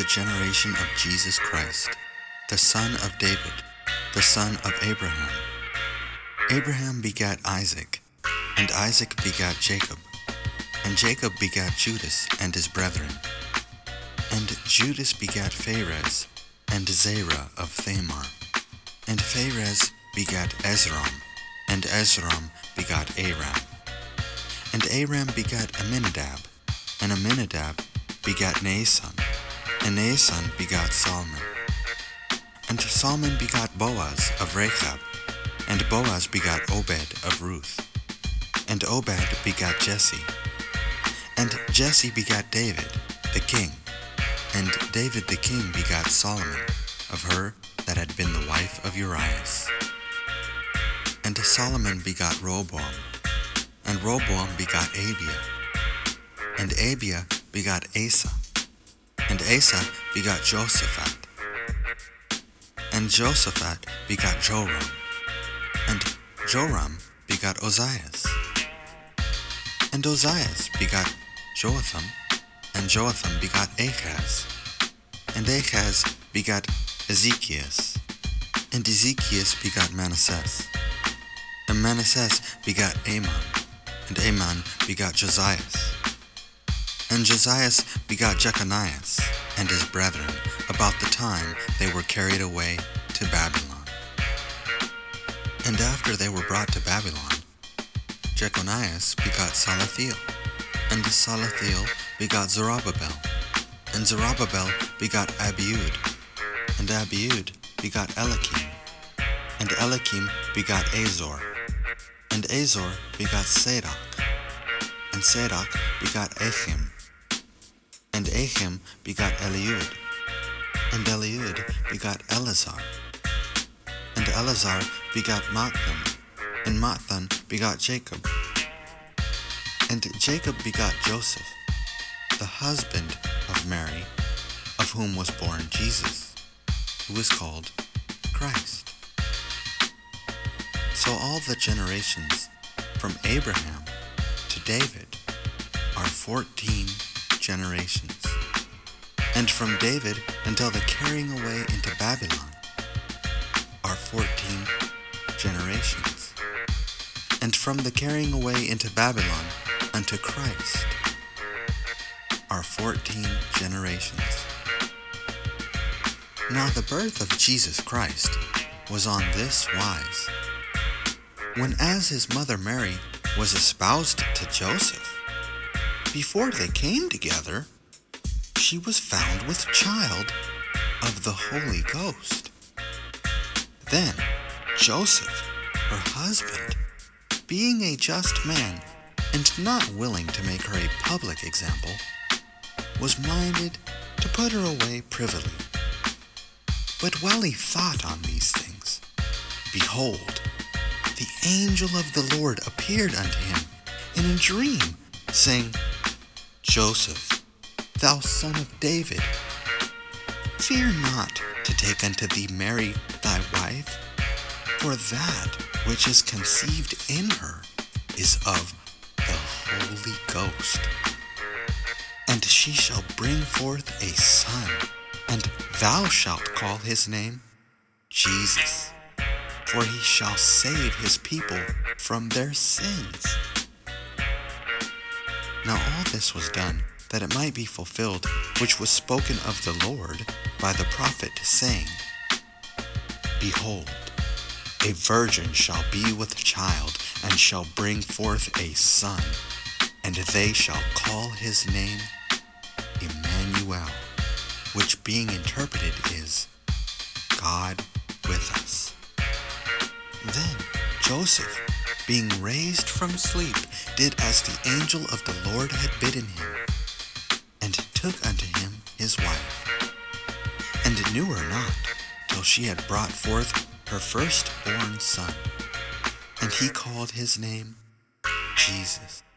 generation of Jesus Christ, the son of David, the son of Abraham. Abraham begat Isaac, and Isaac begat Jacob, and Jacob begat Judas and his brethren. And Judas begat Phares, and Zerah of Thamar. And Phares begat Ezram, and Ezram begat Aram. And Aram begat Amminadab, and Amminadab begat Naasson, and Naasson begat Salmon. And Salmon begat Boaz of Rechab, and Boaz begat Obed of Ruth. And Obed begat Jesse. And Jesse begat David, the king. And David the king begat Solomon, of her that had been the wife of Urias. And Solomon begat Rehoboam, and Rehoboam begat Abia. And Abia begat Asa, and Asa begat Josaphat. And Josaphat begat Joram, and Joram begat Ozias. And Ozias begat Jotham, and Jotham begat Achaz. And Achaz begat Ezekias, and Ezekias begat Manasseh. And Manasseh begat Amon, and Amon begat Josias. And Josias begat Jeconias and his brethren about the time they were carried away to Babylon. And after they were brought to Babylon, Jeconias begat Salathiel, and Salathiel begat Zerubbabel, and Zerubbabel begat Abiud, and Abiud begat Eliakim, and Eliakim begat Azor, and Azor begat Sadoc, and Sadoc begat Achim, and Achim begat Eliud, and Eliud begat Eleazar, and Eleazar begat Matthan, and Matthan begat Jacob. And Jacob begat Joseph, the husband of Mary, of whom was born Jesus, who is called Christ. So all the generations from Abraham to David are 14 generations. And from David until the carrying away into Babylon are 14 generations. And from the carrying away into Babylon unto Christ are 14 generations. Now the birth of Jesus Christ was on this wise. When as his mother Mary was espoused to Joseph, before they came together, she was found with child of the Holy Ghost. Then Joseph, her husband, being a just man, and not willing to make her a public example, was minded to put her away privily. But while he thought on these things, behold, the angel of the Lord appeared unto him in a dream, saying, Joseph, thou son of David, fear not to take unto thee Mary thy wife, for that which is conceived in her is of the Holy Ghost. And she shall bring forth a son, and thou shalt call his name Jesus, for he shall save his people from their sins. Now all this was done, that it might be fulfilled, which was spoken of the Lord by the prophet, saying, Behold, a virgin shall be with child, and shall bring forth a son, and they shall call his name Emmanuel, which being interpreted is, God with us. Then Joseph, being raised from sleep, did as the angel of the Lord had bidden him, and took unto him his wife, and knew her not till she had brought forth her firstborn son, and he called his name Jesus.